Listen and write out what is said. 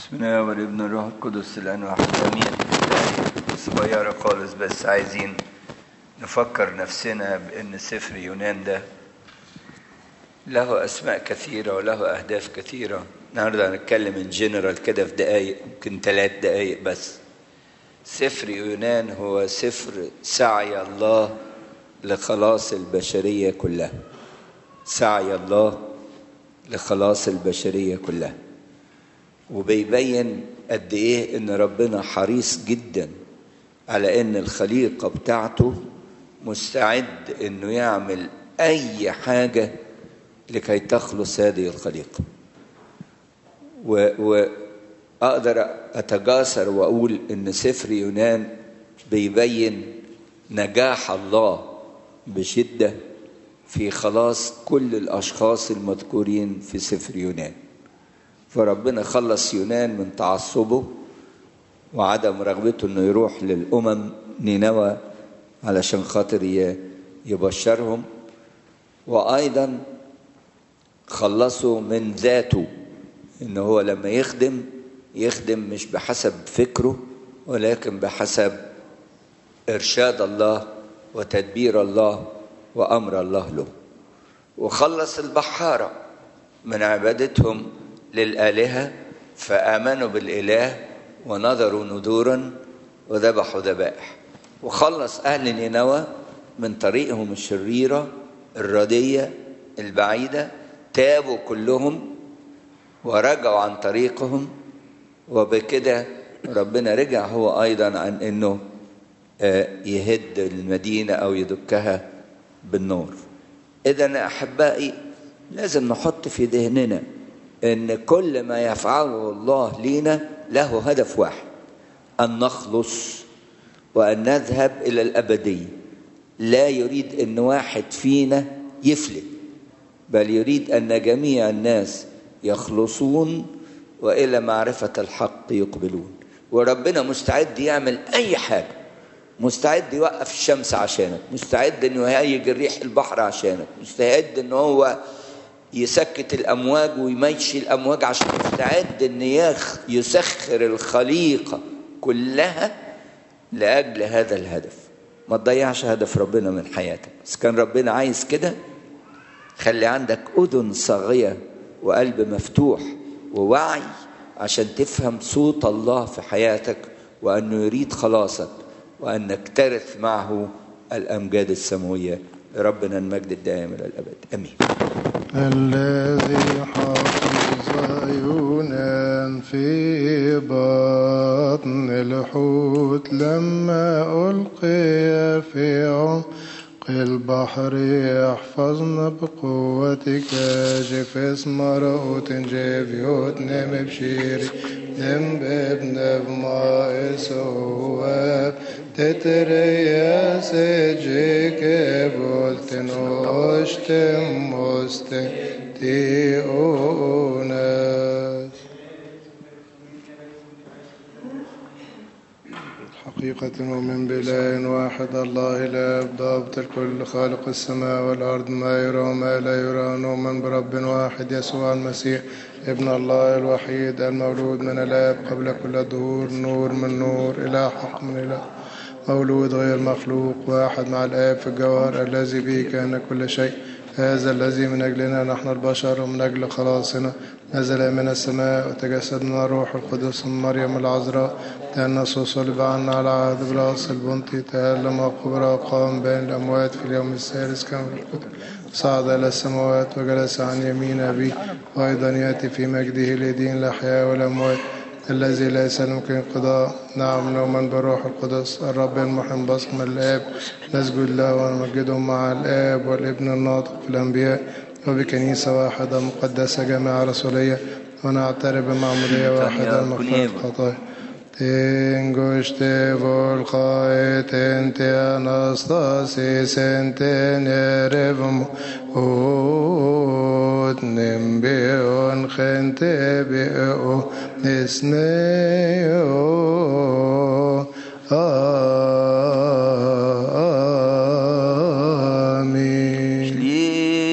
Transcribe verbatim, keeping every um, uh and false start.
بسم الله والابن والروح القدس الآن واحد آمين. صغيرة خالص بس عايزين نفكر نفسنا بأن سفر يونان ده له أسماء كثيرة وله أهداف كثيرة. النهارده هنتكلم ان جنرال كده في دقايق، ممكن ثلاث دقايق بس. سفر يونان هو سفر سعي الله لخلاص البشرية كلها. سعي الله لخلاص البشرية كلها، وبيبين قد ايه ان ربنا حريص جدا على ان الخليقة بتاعته مستعد انه يعمل اي حاجة لكي تخلص هذه الخليقة. وأقدر أتجاسر وأقول إن سفر يونان بيبين نجاح الله بشدة في خلاص كل الأشخاص المذكورين في سفر يونان. فربنا خلص يونان من تعصبه وعدم رغبته إنه يروح للأمم نينوى علشان خاطر يبشرهم، وأيضا خلصه من ذاته، إنه هو لما يخدم يخدم مش بحسب فكره ولكن بحسب إرشاد الله وتدبير الله وأمر الله له. وخلص البحارة من عبادتهم للآلهة فآمنوا بالإله ونظروا ندورا وذبحوا ذبائح. وخلص أهل نينوى من طريقهم الشريرة الردية البعيدة، تابوا كلهم ورجعوا عن طريقهم، وبكده ربنا رجع هو أيضا عن أنه يهد المدينة أو يدكها بالنور. إذن أحبائي لازم نحط في ذهننا أن كل ما يفعله الله لينا له هدف واحد، أن نخلص وأن نذهب إلى الأبدية. لا يريد أن واحد فينا يفلت، بل يريد أن جميع الناس يخلصون وإلى معرفة الحق يقبلون. وربنا مستعد يعمل أي حاجة، مستعد يوقف الشمس عشانك، مستعد أنه يهيج الريح البحر عشانك، مستعد أنه هو يسكت الأمواج ويمشي الأمواج عشان، مستعد أنه يسخر الخليقة كلها لأجل هذا الهدف. ما تضيعش هدف ربنا من حياتك. بس كان ربنا عايز كده، خلي عندك أذن صاغية وقلب مفتوح ووعي عشان تفهم صوت الله في حياتك، وأنه يريد خلاصك وأنك ترث معه الأمجاد السماوية. لربنا المجد الدائم إلى الأبد آمين. الذي حفظ يونان في بطن الحوت لما ألقي في عمق البحر يحفظنا بقوتك. جف اسم رؤوت جيفيوت نم بشيري نم بابن بما إسواب تتريا سجيك بولتن واشتم مستيئوناس. حقيقة ومن بلاء واحد الله لا ضابط الكل خالق السماء والأرض ما يرى وما لا يرى، نؤمن برب واحد يسوع المسيح ابن الله الوحيد المولود من الآب قبل كل الدهور، نور من نور إله حق من إله، مولود غير مخلوق، واحد مع الآب في الجوهر، الذي به كان كل شيء. هذا الذي من أجلنا نحن البشر ومن أجل خلاصنا نزل من السماء وتجسد من الروح القدس من مريم العذراء، تأنس وصلب عنا على عهد بلاس البنطي، تألم وقبر وقام بين الأموات في اليوم الثالث كما في الكتب، صعد إلى السماوات وجلس عن يمين أبيه، وأيضا يأتي في مجده ليدين الأحياء والأموات، الذي ليس يمكن انقضاء. نعم نؤمن بالروح القدس الرب المحن بصم الآب، نسجد له ونمجده مع الآب والابن الناطق في الأنبياء، وبكنيسة واحدة مقدسة جامعة رسولية، ونعترف بمعمودية واحدة مغفرة الخطايا. Tinguște volcae tente anastasis enten erevum ut nimbion gente bio nisne